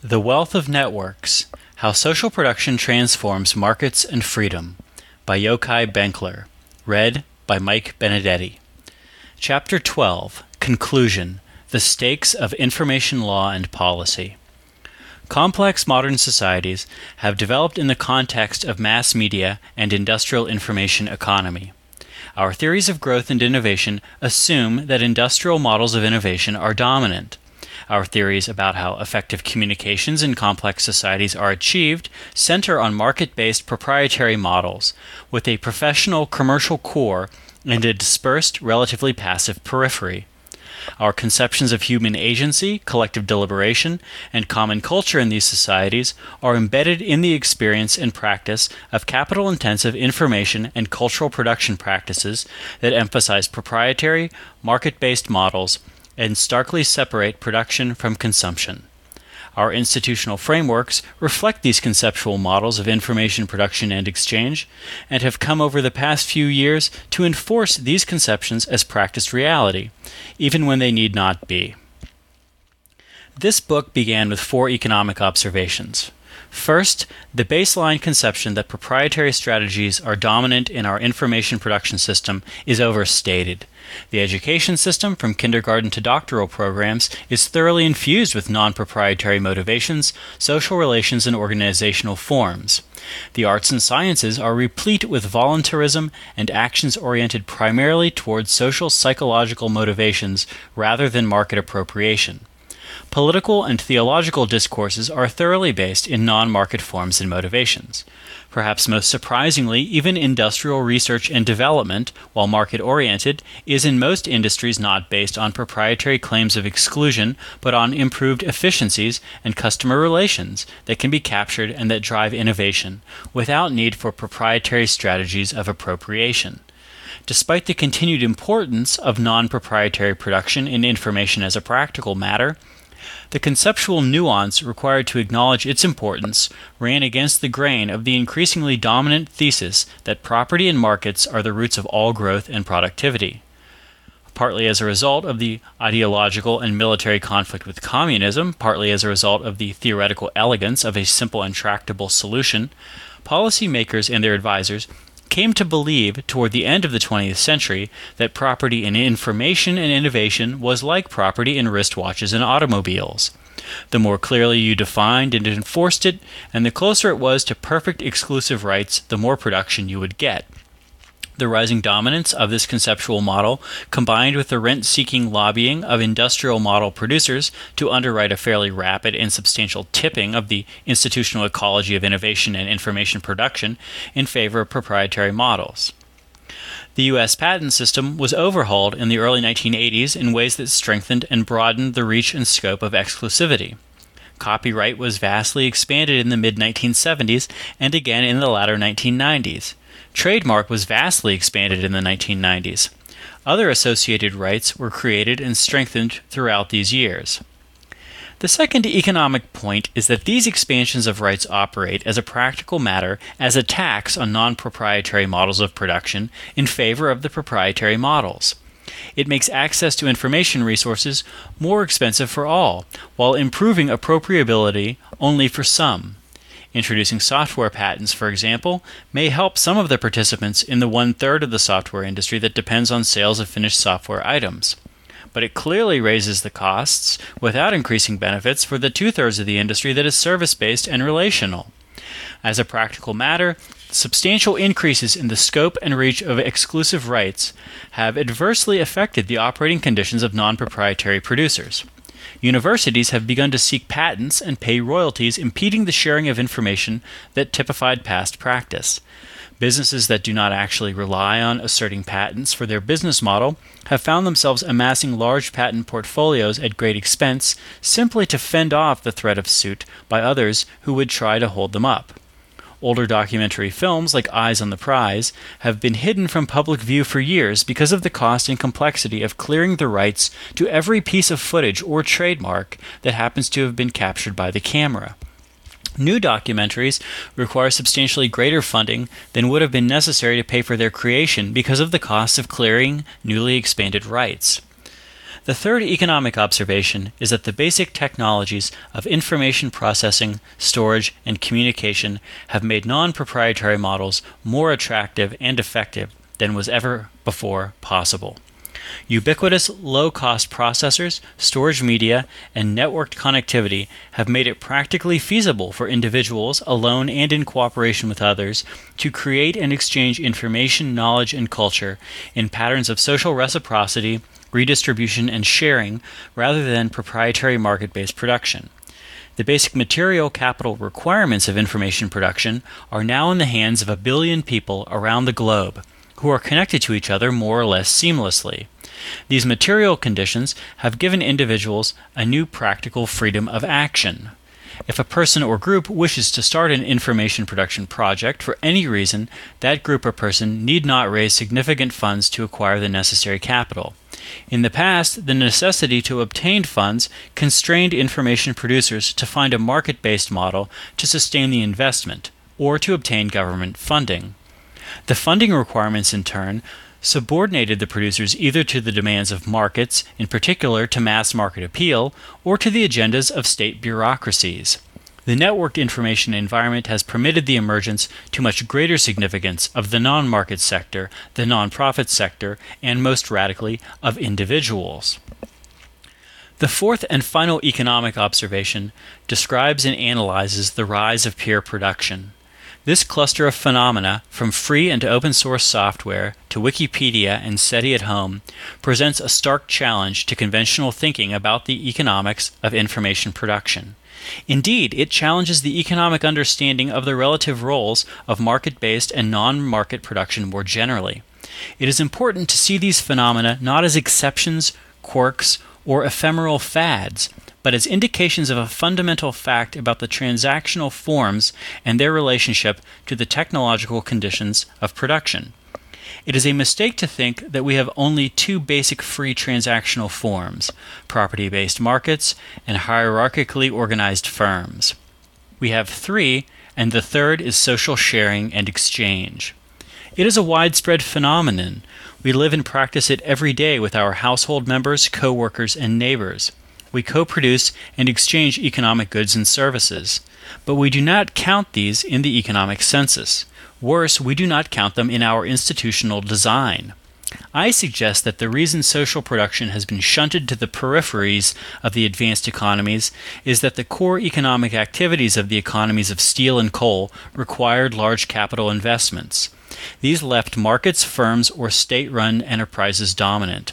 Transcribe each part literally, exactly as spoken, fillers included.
The Wealth of Networks: How Social Production Transforms Markets and Freedom by Yochai Benkler. Read by Mike Benedetti. Chapter twelve. Conclusion: The Stakes of Information Law and Policy. Complex modern societies have developed in the context of mass media and industrial information economy. Our theories of growth and innovation assume that industrial models of innovation are dominant. Our theories about how effective communications in complex societies are achieved center on market-based proprietary models, with a professional commercial core and a dispersed, relatively passive periphery. Our conceptions of human agency, collective deliberation, and common culture in these societies are embedded in the experience and practice of capital-intensive information and cultural production practices that emphasize proprietary, market-based models and starkly separate production from consumption. Our institutional frameworks reflect these conceptual models of information production and exchange, and have come over the past few years to enforce these conceptions as practiced reality, even when they need not be. This book began with four economic observations. First, the baseline conception that proprietary strategies are dominant in our information production system is overstated. The education system, from kindergarten to doctoral programs, is thoroughly infused with non-proprietary motivations, social relations, and organizational forms. The arts and sciences are replete with voluntarism and actions oriented primarily towards social psychological motivations rather than market appropriation. Political and theological discourses are thoroughly based in non-market forms and motivations. Perhaps most surprisingly, even industrial research and development, while market-oriented, is in most industries not based on proprietary claims of exclusion, but on improved efficiencies and customer relations that can be captured and that drive innovation, without need for proprietary strategies of appropriation. Despite the continued importance of non-proprietary production in information as a practical matter, the conceptual nuance required to acknowledge its importance ran against the grain of the increasingly dominant thesis that property and markets are the roots of all growth and productivity. Partly as a result of the ideological and military conflict with communism, partly as a result of the theoretical elegance of a simple and tractable solution, policymakers and their advisors came to believe toward the end of the twentieth century that property in information and innovation was like property in wristwatches and automobiles. The more clearly you defined and enforced it, and the closer it was to perfect exclusive rights, the more production you would get. The rising dominance of this conceptual model, combined with the rent-seeking lobbying of industrial model producers to underwrite a fairly rapid and substantial tipping of the institutional ecology of innovation and information production in favor of proprietary models. The U S patent system was overhauled in the early nineteen eighties in ways that strengthened and broadened the reach and scope of exclusivity. Copyright was vastly expanded in the mid nineteen seventies and again in the latter nineteen nineties. Trademark was vastly expanded in the nineteen nineties. Other associated rights were created and strengthened throughout these years. The second economic point is that these expansions of rights operate as a practical matter as attacks on non-proprietary models of production in favor of the proprietary models. It makes access to information resources more expensive for all, while improving appropriability only for some. Introducing software patents, for example, may help some of the participants in the one-third of the software industry that depends on sales of finished software items. But it clearly raises the costs without increasing benefits for the two-thirds of the industry that is service-based and relational. As a practical matter, substantial increases in the scope and reach of exclusive rights have adversely affected the operating conditions of non-proprietary producers. Universities have begun to seek patents and pay royalties impeding the sharing of information that typified past practice. Businesses that do not actually rely on asserting patents for their business model have found themselves amassing large patent portfolios at great expense simply to fend off the threat of suit by others who would try to hold them up. Older documentary films, like Eyes on the Prize, have been hidden from public view for years because of the cost and complexity of clearing the rights to every piece of footage or trademark that happens to have been captured by the camera. New documentaries require substantially greater funding than would have been necessary to pay for their creation because of the cost of clearing newly expanded rights. The third economic observation is that the basic technologies of information processing, storage, and communication have made non-proprietary models more attractive and effective than was ever before possible. Ubiquitous low-cost processors, storage media, and networked connectivity have made it practically feasible for individuals, alone and in cooperation with others, to create and exchange information, knowledge, and culture in patterns of social reciprocity, redistribution, and sharing rather than proprietary market-based production. The basic material capital requirements of information production are now in the hands of a billion people around the globe, who are connected to each other more or less seamlessly. These material conditions have given individuals a new practical freedom of action. If a person or group wishes to start an information production project for any reason, that group or person need not raise significant funds to acquire the necessary capital. In the past, the necessity to obtain funds constrained information producers to find a market-based model to sustain the investment, or to obtain government funding. The funding requirements, in turn, subordinated the producers either to the demands of markets, in particular to mass market appeal, or to the agendas of state bureaucracies. The networked information environment has permitted the emergence to much greater significance of the non-market sector, the nonprofit sector, and most radically, of individuals. The fourth and final economic observation describes and analyzes the rise of peer production. This cluster of phenomena, from free and open source software to Wikipedia and SETI at home, presents a stark challenge to conventional thinking about the economics of information production. Indeed, it challenges the economic understanding of the relative roles of market-based and non-market production more generally. It is important to see these phenomena not as exceptions, quirks, or ephemeral fads, but as indications of a fundamental fact about the transactional forms and their relationship to the technological conditions of production. It is a mistake to think that we have only two basic free transactional forms, property-based markets and hierarchically organized firms. We have three, and the third is social sharing and exchange. It is a widespread phenomenon. We live and practice it every day with our household members, co-workers, and neighbors. We co-produce and exchange economic goods and services, but we do not count these in the economic census. Worse, we do not count them in our institutional design. I suggest that the reason social production has been shunted to the peripheries of the advanced economies is that the core economic activities of the economies of steel and coal required large capital investments. These left markets, firms, or state-run enterprises dominant.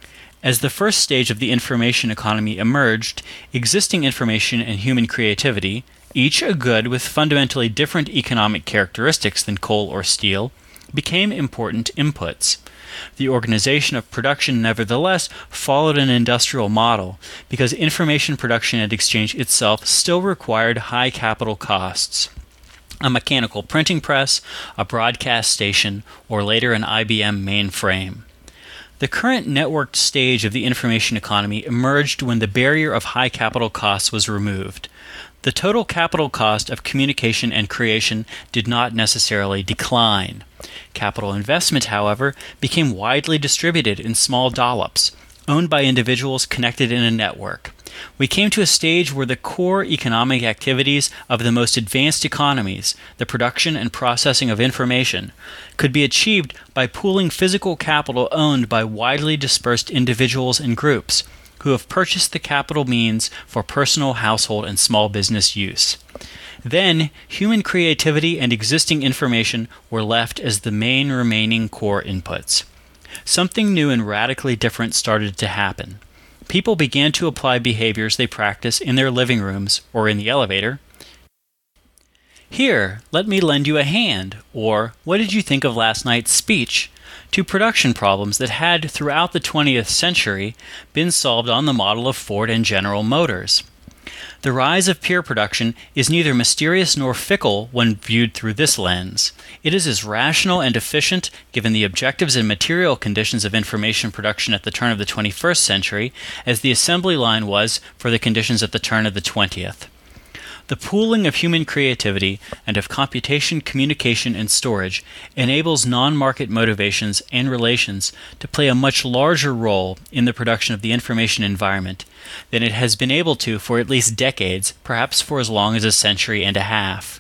As the first stage of the information economy emerged, existing information and human creativity, each a good with fundamentally different economic characteristics than coal or steel, became important inputs. The organization of production nevertheless followed an industrial model because information production and exchange itself still required high capital costs. A mechanical printing press, a broadcast station, or later an I B M mainframe. The current networked stage of the information economy emerged when the barrier of high capital costs was removed. The total capital cost of communication and creation did not necessarily decline. Capital investment, however, became widely distributed in small dollops, owned by individuals connected in a network. We came to a stage where the core economic activities of the most advanced economies, the production and processing of information, could be achieved by pooling physical capital owned by widely dispersed individuals and groups who have purchased the capital means for personal, household, and small business use. Then, human creativity and existing information were left as the main remaining core inputs. Something new and radically different started to happen. People began to apply behaviors they practice in their living rooms or in the elevator. Here, let me lend you a hand, or what did you think of last night's speech? To production problems that had, throughout the twentieth century, been solved on the model of Ford and General Motors. The rise of peer production is neither mysterious nor fickle when viewed through this lens. It is as rational and efficient, given the objectives and material conditions of information production at the turn of the twenty-first century, as the assembly line was for the conditions at the turn of the twentieth. The pooling of human creativity and of computation, communication, and storage enables non-market motivations and relations to play a much larger role in the production of the information environment than it has been able to for at least decades, perhaps for as long as a century and a half.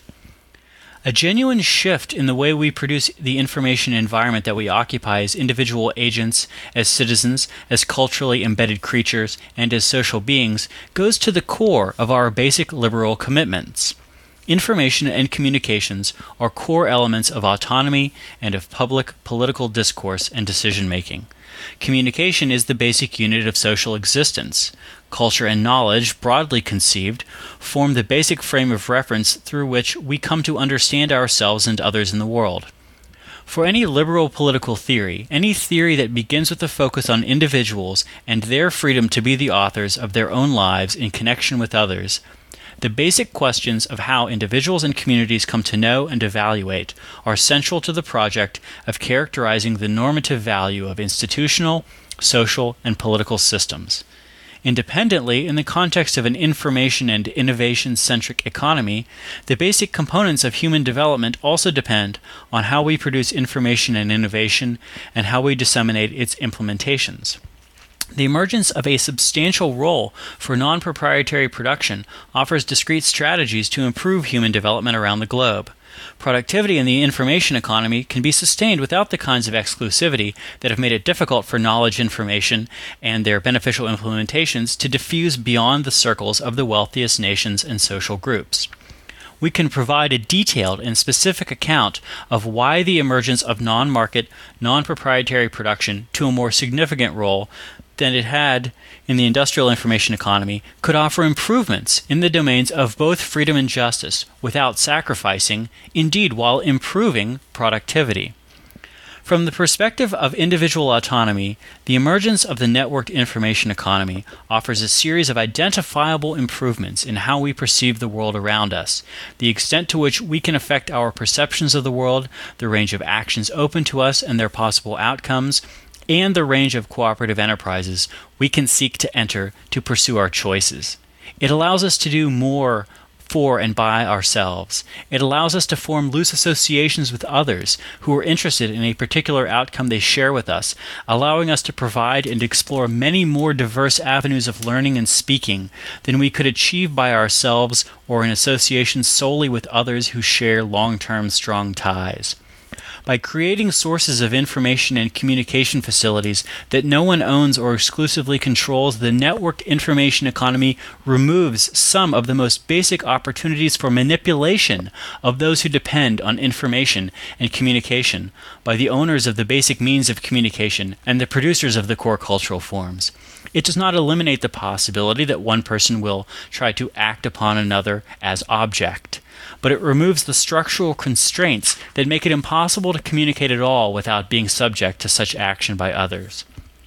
A genuine shift in the way we produce the information environment that we occupy as individual agents, as citizens, as culturally embedded creatures, and as social beings goes to the core of our basic liberal commitments. Information and communications are core elements of autonomy and of public political discourse and decision-making. Communication is the basic unit of social existence. Culture and knowledge, broadly conceived, form the basic frame of reference through which we come to understand ourselves and others in the world. For any liberal political theory, any theory that begins with a focus on individuals and their freedom to be the authors of their own lives in connection with others, the basic questions of how individuals and communities come to know and evaluate are central to the project of characterizing the normative value of institutional, social, and political systems. Independently, in the context of an information and innovation-centric economy, the basic components of human development also depend on how we produce information and innovation and how we disseminate its implementations. The emergence of a substantial role for non-proprietary production offers discrete strategies to improve human development around the globe. Productivity in the information economy can be sustained without the kinds of exclusivity that have made it difficult for knowledge information and their beneficial implementations to diffuse beyond the circles of the wealthiest nations and social groups. We can provide a detailed and specific account of why the emergence of non-market, non-proprietary production to a more significant role than it had in the industrial information economy could offer improvements in the domains of both freedom and justice without sacrificing, indeed while improving, productivity. From the perspective of individual autonomy, the emergence of the networked information economy offers a series of identifiable improvements in how we perceive the world around us, the extent to which we can affect our perceptions of the world, the range of actions open to us and their possible outcomes, and the range of cooperative enterprises we can seek to enter to pursue our choices. It allows us to do more for and by ourselves. It allows us to form loose associations with others who are interested in a particular outcome they share with us, allowing us to provide and explore many more diverse avenues of learning and speaking than we could achieve by ourselves or in association solely with others who share long-term strong ties. By creating sources of information and communication facilities that no one owns or exclusively controls, the networked information economy removes some of the most basic opportunities for manipulation of those who depend on information and communication by the owners of the basic means of communication and the producers of the core cultural forms. It does not eliminate the possibility that one person will try to act upon another as object, but it removes the structural constraints that make it impossible to communicate at all without being subject to such action by others.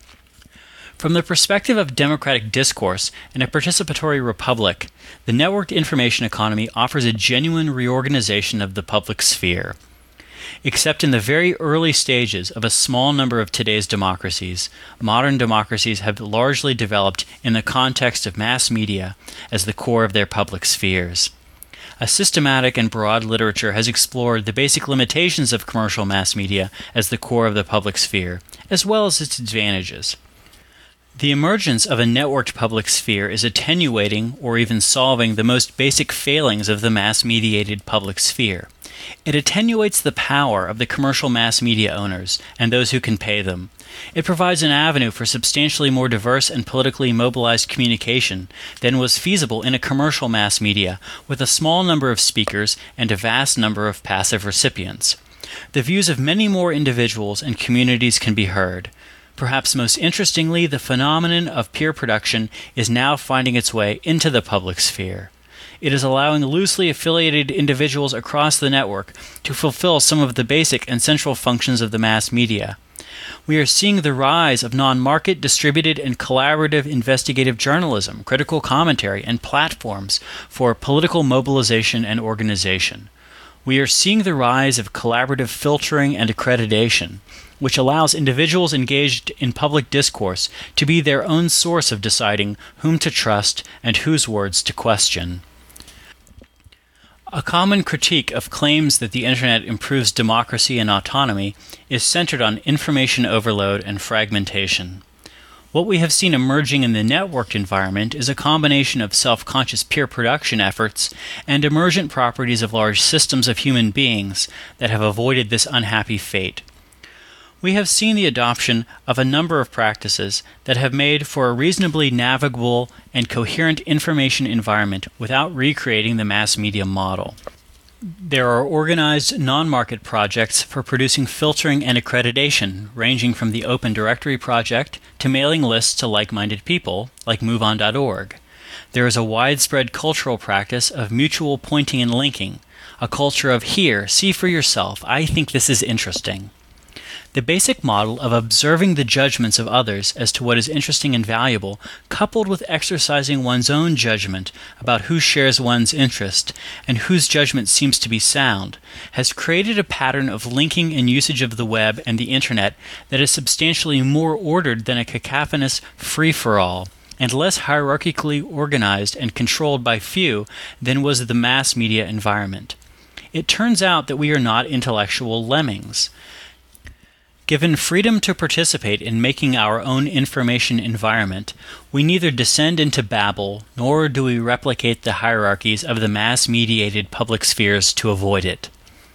From the perspective of democratic discourse and a participatory republic, the networked information economy offers a genuine reorganization of the public sphere. Except in the very early stages of a small number of today's democracies, modern democracies have largely developed in the context of mass media as the core of their public spheres. A systematic and broad literature has explored the basic limitations of commercial mass media as the core of the public sphere, as well as its advantages. The emergence of a networked public sphere is attenuating or even solving the most basic failings of the mass-mediated public sphere. It attenuates the power of the commercial mass media owners and those who can pay them. It provides an avenue for substantially more diverse and politically mobilized communication than was feasible in a commercial mass media with a small number of speakers and a vast number of passive recipients. The views of many more individuals and communities can be heard. Perhaps most interestingly, the phenomenon of peer production is now finding its way into the public sphere. It is allowing loosely affiliated individuals across the network to fulfill some of the basic and central functions of the mass media. We are seeing the rise of non-market, distributed, and collaborative investigative journalism, critical commentary, and platforms for political mobilization and organization. We are seeing the rise of collaborative filtering and accreditation, which allows individuals engaged in public discourse to be their own source of deciding whom to trust and whose words to question. A common critique of claims that the Internet improves democracy and autonomy is centered on information overload and fragmentation. What we have seen emerging in the networked environment is a combination of self-conscious peer production efforts and emergent properties of large systems of human beings that have avoided this unhappy fate. We have seen the adoption of a number of practices that have made for a reasonably navigable and coherent information environment without recreating the mass media model. There are organized non-market projects for producing filtering and accreditation, ranging from the Open Directory project to mailing lists to like-minded people, like move on dot org. There is a widespread cultural practice of mutual pointing and linking, a culture of here, see for yourself, I think this is interesting. The basic model of observing the judgments of others as to what is interesting and valuable, coupled with exercising one's own judgment about who shares one's interest and whose judgment seems to be sound, has created a pattern of linking and usage of the web and the Internet that is substantially more ordered than a cacophonous free-for-all, and less hierarchically organized and controlled by few than was the mass media environment. It turns out that we are not intellectual lemmings. Given freedom to participate in making our own information environment, we neither descend into Babel, nor do we replicate the hierarchies of the mass-mediated public spheres to avoid it.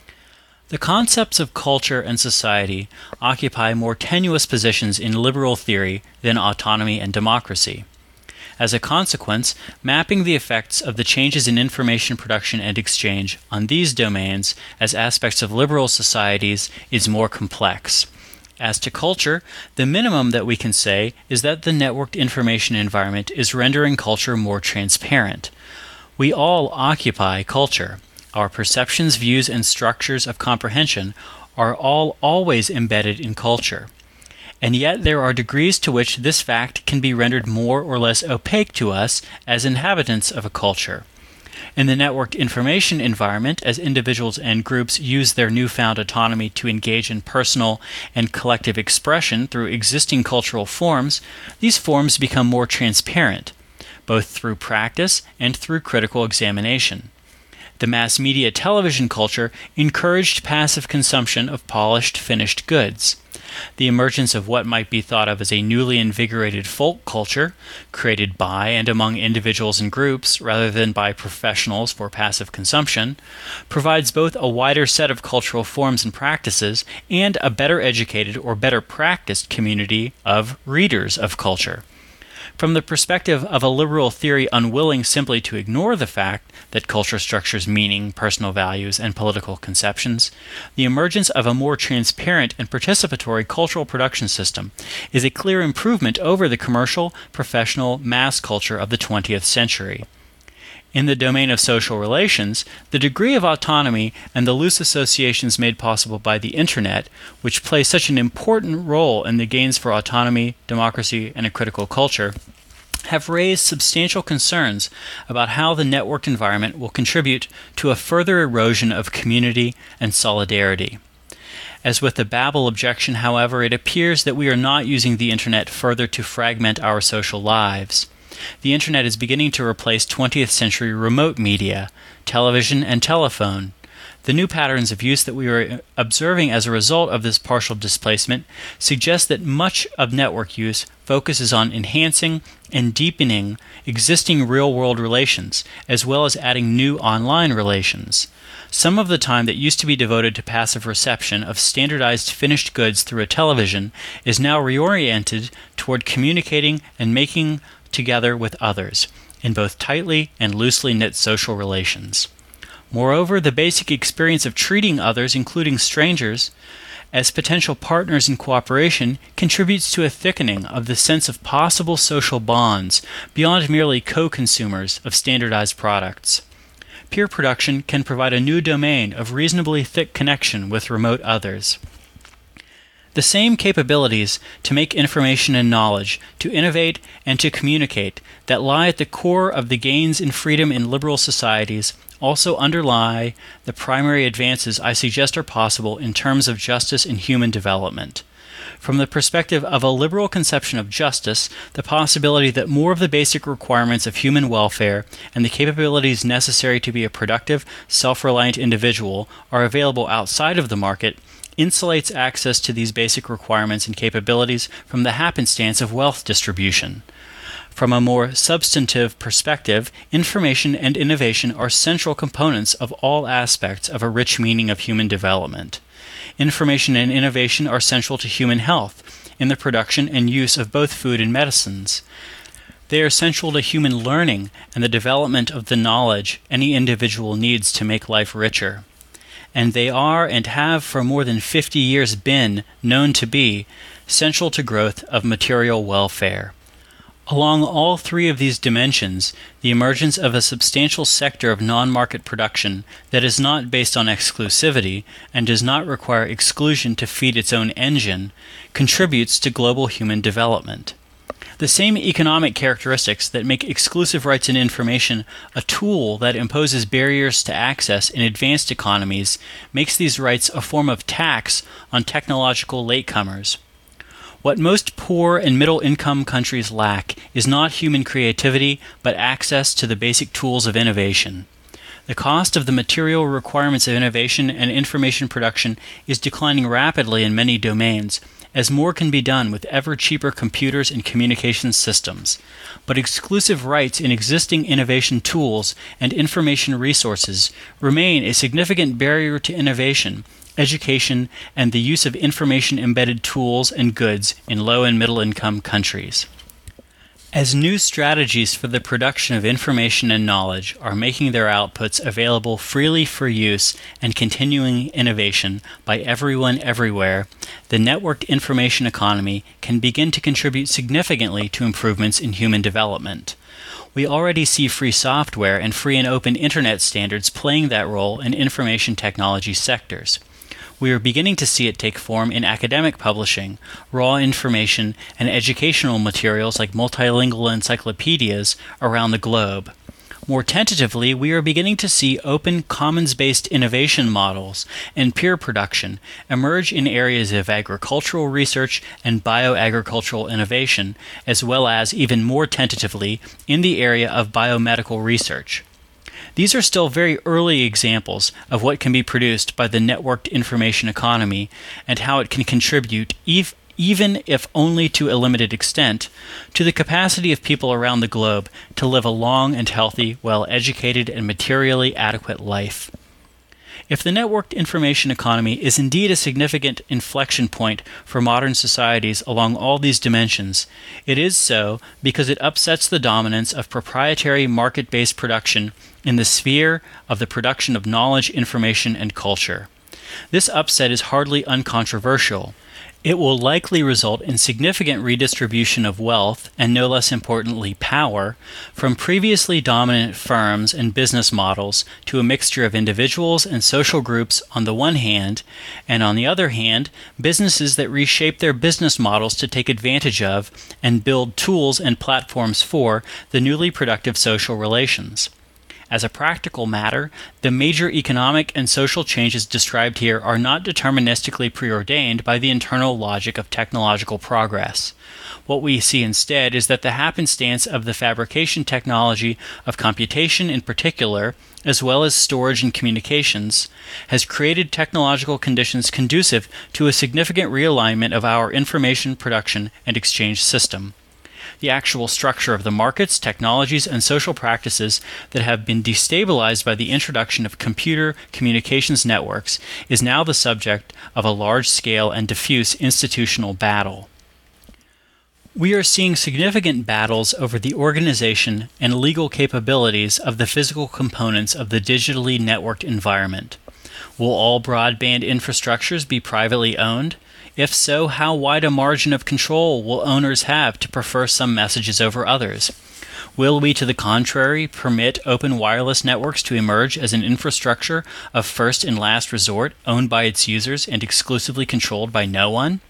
The concepts of culture and society occupy more tenuous positions in liberal theory than autonomy and democracy. As a consequence, mapping the effects of the changes in information production and exchange on these domains as aspects of liberal societies is more complex. As to culture, the minimum that we can say is that the networked information environment is rendering culture more transparent. We all occupy culture. Our perceptions, views, and structures of comprehension are all always embedded in culture. And yet there are degrees to which this fact can be rendered more or less opaque to us as inhabitants of a culture. In the networked information environment, as individuals and groups use their newfound autonomy to engage in personal and collective expression through existing cultural forms, these forms become more transparent, both through practice and through critical examination. The mass media television culture encouraged passive consumption of polished, finished goods. The emergence of what might be thought of as a newly invigorated folk culture, created by and among individuals and groups rather than by professionals for passive consumption, provides both a wider set of cultural forms and practices and a better educated or better practiced community of readers of culture. From the perspective of a liberal theory unwilling simply to ignore the fact that culture structures meaning, personal values, and political conceptions, the emergence of a more transparent and participatory cultural production system is a clear improvement over the commercial, professional, mass culture of the twentieth century. In the domain of social relations, the degree of autonomy and the loose associations made possible by the Internet, which play such an important role in the gains for autonomy, democracy, and a critical culture, have raised substantial concerns about how the networked environment will contribute to a further erosion of community and solidarity. As with the Babel objection, however, it appears that we are not using the Internet further to fragment our social lives. The Internet is beginning to replace twentieth century remote media, television, and telephone. The new patterns of use that we are observing as a result of this partial displacement suggest that much of network use focuses on enhancing and deepening existing real-world relations, as well as adding new online relations. Some of the time that used to be devoted to passive reception of standardized finished goods through a television is now reoriented toward communicating and making together with others, in both tightly and loosely knit social relations. Moreover, the basic experience of treating others, including strangers, as potential partners in cooperation contributes to a thickening of the sense of possible social bonds beyond merely co-consumers of standardized products. Peer production can provide a new domain of reasonably thick connection with remote others. The same capabilities to make information and knowledge, to innovate and to communicate, that lie at the core of the gains in freedom in liberal societies also underlie the primary advances I suggest are possible in terms of justice in human development. From the perspective of a liberal conception of justice, the possibility that more of the basic requirements of human welfare and the capabilities necessary to be a productive, self-reliant individual are available outside of the market insulates access to these basic requirements and capabilities from the happenstance of wealth distribution. From a more substantive perspective, information and innovation are central components of all aspects of a rich meaning of human development. Information and innovation are central to human health in the production and use of both food and medicines. They are central to human learning and the development of the knowledge any individual needs to make life richer. And they are and have for more than fifty years been known to be central to growth of material welfare. Along all three of these dimensions, the emergence of a substantial sector of non-market production that is not based on exclusivity and does not require exclusion to feed its own engine contributes to global human development. The same economic characteristics that make exclusive rights in information a tool that imposes barriers to access in advanced economies makes these rights a form of tax on technological latecomers. What most poor and middle-income countries lack is not human creativity, but access to the basic tools of innovation. The cost of the material requirements of innovation and information production is declining rapidly in many domains, as more can be done with ever-cheaper computers and communications systems. But exclusive rights in existing innovation tools and information resources remain a significant barrier to innovation, education, and the use of information-embedded tools and goods in low- and middle-income countries. As new strategies for the production of information and knowledge are making their outputs available freely for use and continuing innovation by everyone everywhere, the networked information economy can begin to contribute significantly to improvements in human development. We already see free software and free and open Internet standards playing that role in information technology sectors. We are beginning to see it take form in academic publishing, raw information, and educational materials like multilingual encyclopedias around the globe. More tentatively, we are beginning to see open, commons-based innovation models and peer production emerge in areas of agricultural research and bioagricultural innovation, as well as, even more tentatively, in the area of biomedical research. These are still very early examples of what can be produced by the networked information economy and how it can contribute, ev- even if only to a limited extent, to the capacity of people around the globe to live a long and healthy, well-educated, and materially adequate life. If the networked information economy is indeed a significant inflection point for modern societies along all these dimensions, it is so because it upsets the dominance of proprietary market-based production in the sphere of the production of knowledge, information, and culture. This upset is hardly uncontroversial. It will likely result in significant redistribution of wealth, and no less importantly power, from previously dominant firms and business models to a mixture of individuals and social groups on the one hand, and on the other hand, businesses that reshape their business models to take advantage of and build tools and platforms for the newly productive social relations. As a practical matter, the major economic and social changes described here are not deterministically preordained by the internal logic of technological progress. What we see instead is that the happenstance of the fabrication technology of computation in particular, as well as storage and communications, has created technological conditions conducive to a significant realignment of our information production and exchange system. The actual structure of the markets, technologies, and social practices that have been destabilized by the introduction of computer communications networks is now the subject of a large-scale and diffuse institutional battle. We are seeing significant battles over the organization and legal capabilities of the physical components of the digitally networked environment. Will all broadband infrastructures be privately owned? If so, how wide a margin of control will owners have to prefer some messages over others? Will we, to the contrary, permit open wireless networks to emerge as an infrastructure of first and last resort, owned by its users and exclusively controlled by no one?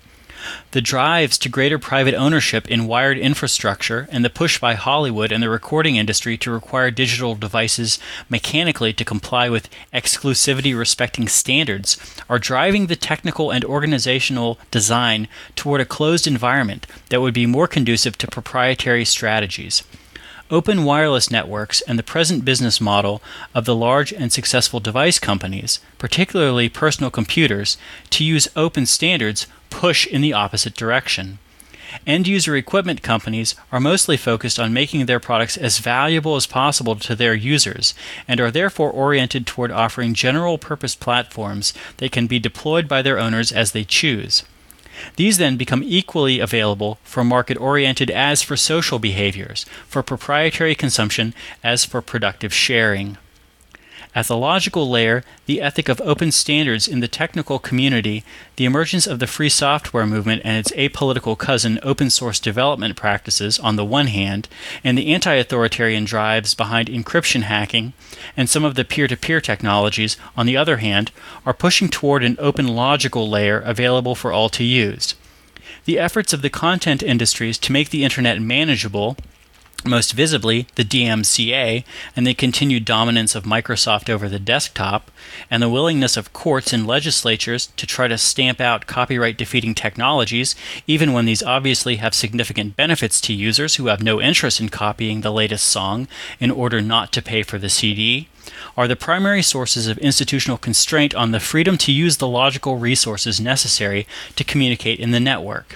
The drives to greater private ownership in wired infrastructure and the push by Hollywood and the recording industry to require digital devices mechanically to comply with exclusivity-respecting standards are driving the technical and organizational design toward a closed environment that would be more conducive to proprietary strategies. Open wireless networks and the present business model of the large and successful device companies, particularly personal computers, to use open standards push in the opposite direction. End-user equipment companies are mostly focused on making their products as valuable as possible to their users and are therefore oriented toward offering general-purpose platforms that can be deployed by their owners as they choose. These then become equally available for market-oriented as for social behaviors, for proprietary consumption as for productive sharing. At the logical layer, the ethic of open standards in the technical community, the emergence of the free software movement and its apolitical cousin open source development practices on the one hand, and the anti-authoritarian drives behind encryption hacking and some of the peer-to-peer technologies on the other hand, are pushing toward an open logical layer available for all to use. The efforts of the content industries to make the internet manageable, most visibly the D M C A and the continued dominance of Microsoft over the desktop, and the willingness of courts and legislatures to try to stamp out copyright-defeating technologies, even when these obviously have significant benefits to users who have no interest in copying the latest song in order not to pay for the C D, are the primary sources of institutional constraint on the freedom to use the logical resources necessary to communicate in the network.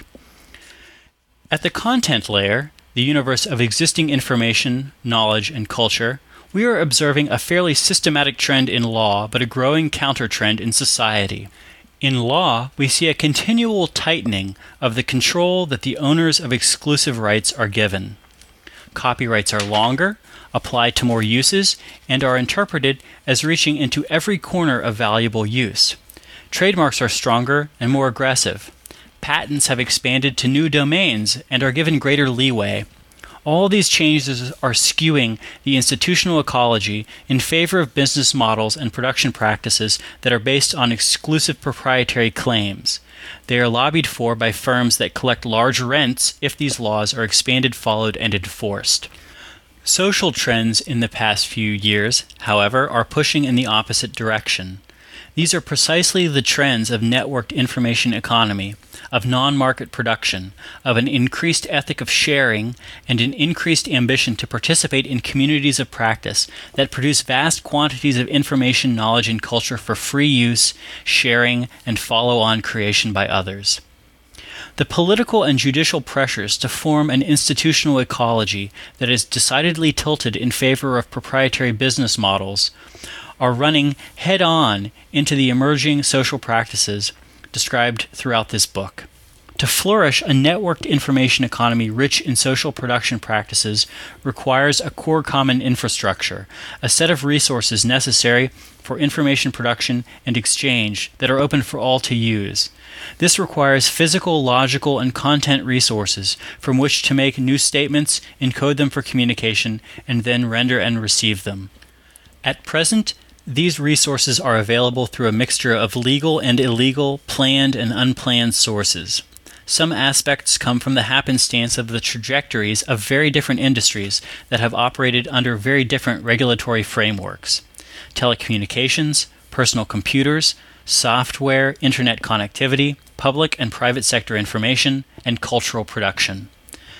At the content layer, the universe of existing information, knowledge, and culture, we are observing a fairly systematic trend in law, but a growing counter-trend in society. In law, we see a continual tightening of the control that the owners of exclusive rights are given. Copyrights are longer, apply to more uses, and are interpreted as reaching into every corner of valuable use. Trademarks are stronger and more aggressive. Patents have expanded to new domains and are given greater leeway. All these changes are skewing the institutional ecology in favor of business models and production practices that are based on exclusive proprietary claims. They are lobbied for by firms that collect large rents if these laws are expanded, followed, and enforced. Social trends in the past few years, however, are pushing in the opposite direction. These are precisely the trends of networked information economy, of non-market production, of an increased ethic of sharing, and an increased ambition to participate in communities of practice that produce vast quantities of information, knowledge, and culture for free use, sharing, and follow-on creation by others. The political and judicial pressures to form an institutional ecology that is decidedly tilted in favor of proprietary business models are running head-on into the emerging social practices described throughout this book. To flourish, a networked information economy rich in social production practices requires a core common infrastructure, a set of resources necessary for information production and exchange that are open for all to use. This requires physical, logical, and content resources from which to make new statements, encode them for communication, and then render and receive them. At present, these resources are available through a mixture of legal and illegal, planned and unplanned sources. Some aspects come from the happenstance of the trajectories of very different industries that have operated under very different regulatory frameworks. Telecommunications, personal computers, software, internet connectivity, public and private sector information, and cultural production.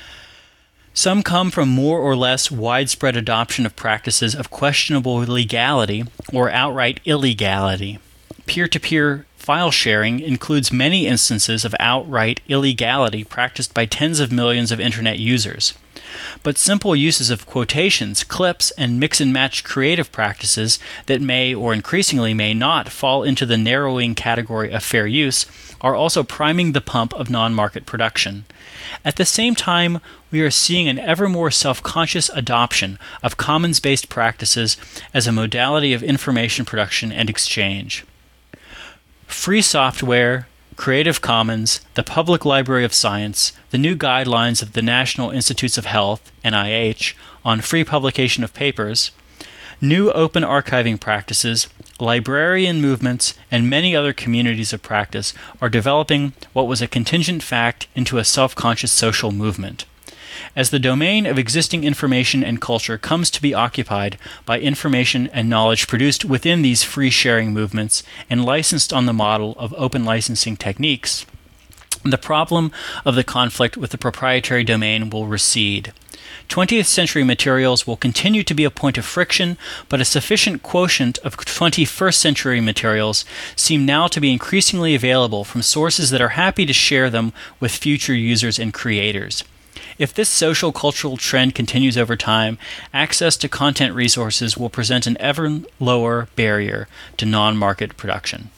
Some come from more or less widespread adoption of practices of questionable legality or outright illegality. Peer-to-peer file sharing includes many instances of outright illegality practiced by tens of millions of Internet users. But simple uses of quotations, clips, and mix-and-match creative practices that may, or increasingly may not, fall into the narrowing category of fair use are also priming the pump of non-market production. At the same time, we are seeing an ever more self-conscious adoption of commons-based practices as a modality of information production and exchange. Free software, Creative Commons, the Public Library of Science, the new guidelines of the National Institutes of Health, N I H, on free publication of papers, New open archiving practices, librarian movements, and many other communities of practice are developing what was a contingent fact into a self-conscious social movement. As the domain of existing information and culture comes to be occupied by information and knowledge produced within these free-sharing movements and licensed on the model of open licensing techniques, the problem of the conflict with the proprietary domain will recede. twentieth century materials will continue to be a point of friction, but a sufficient quotient of twenty-first century materials seem now to be increasingly available from sources that are happy to share them with future users and creators. If this social cultural trend continues over time, access to content resources will present an ever lower barrier to non-market production.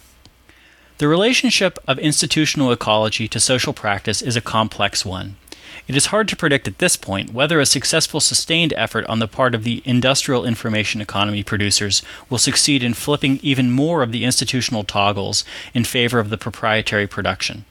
The relationship of institutional ecology to social practice is a complex one. It is hard to predict at this point whether a successful sustained effort on the part of the industrial information economy producers will succeed in flipping even more of the institutional toggles in favor of the proprietary production.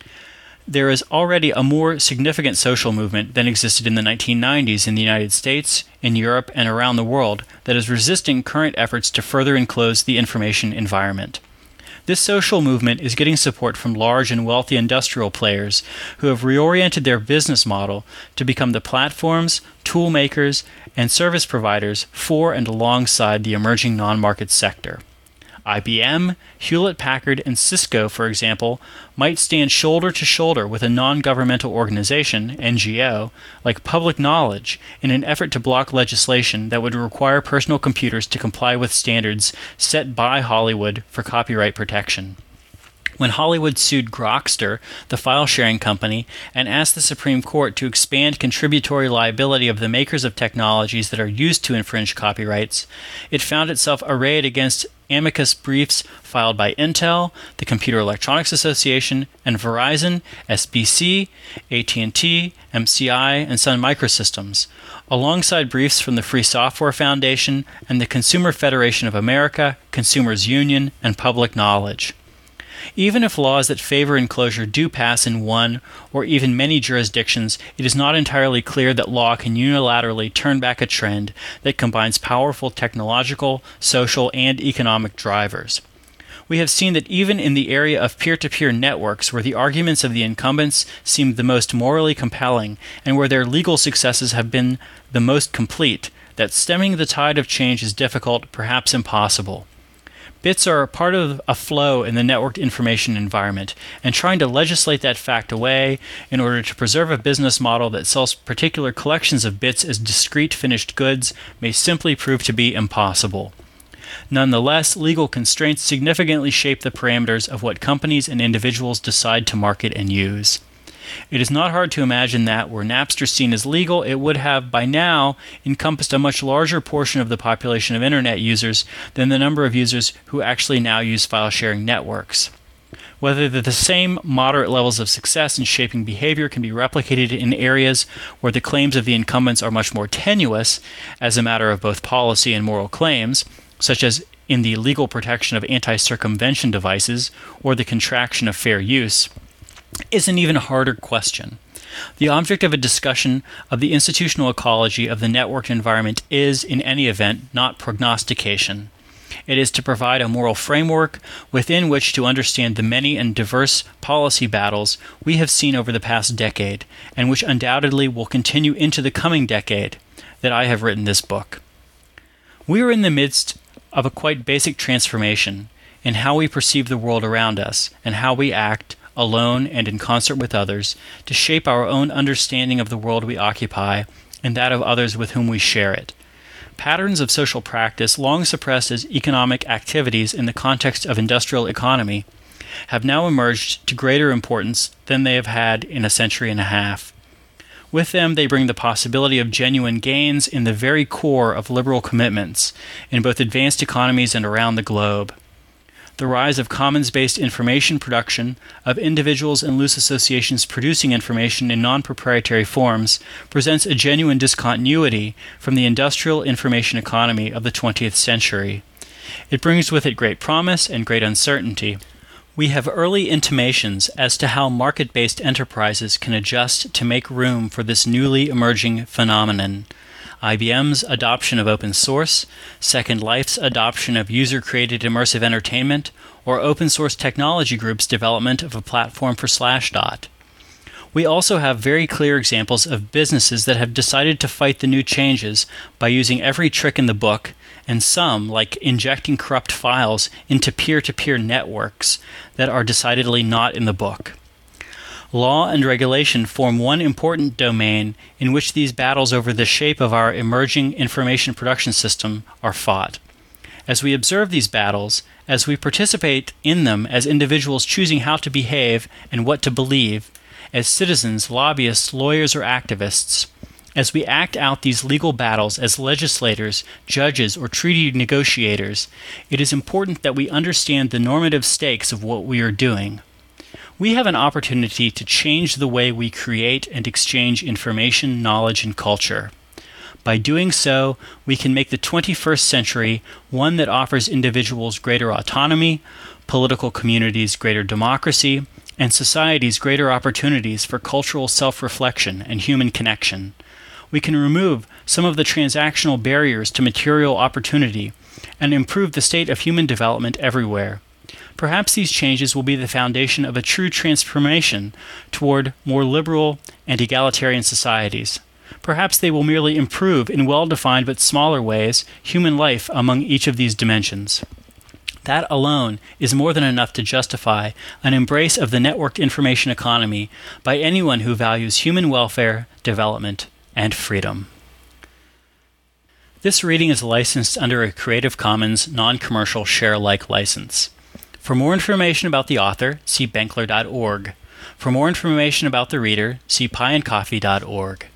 There is already a more significant social movement than existed in the nineteen nineties in the United States, in Europe, and around the world that is resisting current efforts to further enclose the information environment. This social movement is getting support from large and wealthy industrial players who have reoriented their business model to become the platforms, tool makers, and service providers for and alongside the emerging non-market sector. I B M, Hewlett-Packard, and Cisco, for example, might stand shoulder to shoulder with a non-governmental organization, N G O, like Public Knowledge, in an effort to block legislation that would require personal computers to comply with standards set by Hollywood for copyright protection. When Hollywood sued Grokster, the file-sharing company, and asked the Supreme Court to expand contributory liability of the makers of technologies that are used to infringe copyrights, it found itself arrayed against amicus briefs filed by Intel, the Computer Electronics Association, and Verizon, S B C, A T and T, M C I, and Sun Microsystems, alongside briefs from the Free Software Foundation and the Consumer Federation of America, Consumers Union, and Public Knowledge. Even if laws that favor enclosure do pass in one or even many jurisdictions, it is not entirely clear that law can unilaterally turn back a trend that combines powerful technological, social, and economic drivers. We have seen that even in the area of peer-to-peer networks, where the arguments of the incumbents seem the most morally compelling and where their legal successes have been the most complete, that stemming the tide of change is difficult, perhaps impossible. Bits are a part of a flow in the networked information environment, and trying to legislate that fact away in order to preserve a business model that sells particular collections of bits as discrete finished goods may simply prove to be impossible. Nonetheless, legal constraints significantly shape the parameters of what companies and individuals decide to market and use. It is not hard to imagine that, were Napster seen as legal, it would have, by now, encompassed a much larger portion of the population of Internet users than the number of users who actually now use file-sharing networks. Whether the same moderate levels of success in shaping behavior can be replicated in areas where the claims of the incumbents are much more tenuous, as a matter of both policy and moral claims, such as in the legal protection of anti-circumvention devices or the contraction of fair use, is an even harder question. The object of a discussion of the institutional ecology of the networked environment is, in any event, not prognostication. It is to provide a moral framework within which to understand the many and diverse policy battles we have seen over the past decade, and which undoubtedly will continue into the coming decade, that I have written this book. We are in the midst of a quite basic transformation in how we perceive the world around us and how we act, alone and in concert with others, to shape our own understanding of the world we occupy and that of others with whom we share it. Patterns of social practice, long suppressed as economic activities in the context of industrial economy, have now emerged to greater importance than they have had in a century and a half. With them, they bring the possibility of genuine gains in the very core of liberal commitments in both advanced economies and around the globe. The rise of commons-based information production, of individuals and loose associations producing information in non-proprietary forms, presents a genuine discontinuity from the industrial information economy of the twentieth century. It brings with it great promise and great uncertainty. We have early intimations as to how market-based enterprises can adjust to make room for this newly emerging phenomenon. I B M's adoption of open source, Second Life's adoption of user-created immersive entertainment, or open source technology group's development of a platform for Slashdot. We also have very clear examples of businesses that have decided to fight the new changes by using every trick in the book, and some, like injecting corrupt files into peer-to-peer networks, that are decidedly not in the book. Law and regulation form one important domain in which these battles over the shape of our emerging information production system are fought. As we observe these battles, as we participate in them as individuals choosing how to behave and what to believe, as citizens, lobbyists, lawyers, or activists, as we act out these legal battles as legislators, judges, or treaty negotiators, it is important that we understand the normative stakes of what we are doing. We have an opportunity to change the way we create and exchange information, knowledge, and culture. By doing so, we can make the twenty-first century one that offers individuals greater autonomy, political communities greater democracy, and societies greater opportunities for cultural self-reflection and human connection. We can remove some of the transactional barriers to material opportunity and improve the state of human development everywhere. Perhaps these changes will be the foundation of a true transformation toward more liberal and egalitarian societies. Perhaps they will merely improve in well-defined but smaller ways human life among each of these dimensions. That alone is more than enough to justify an embrace of the networked information economy by anyone who values human welfare, development, and freedom. This reading is licensed under a Creative Commons non-commercial share-alike license. For more information about the author, see Benkler dot org. For more information about the reader, see pie and coffee dot org.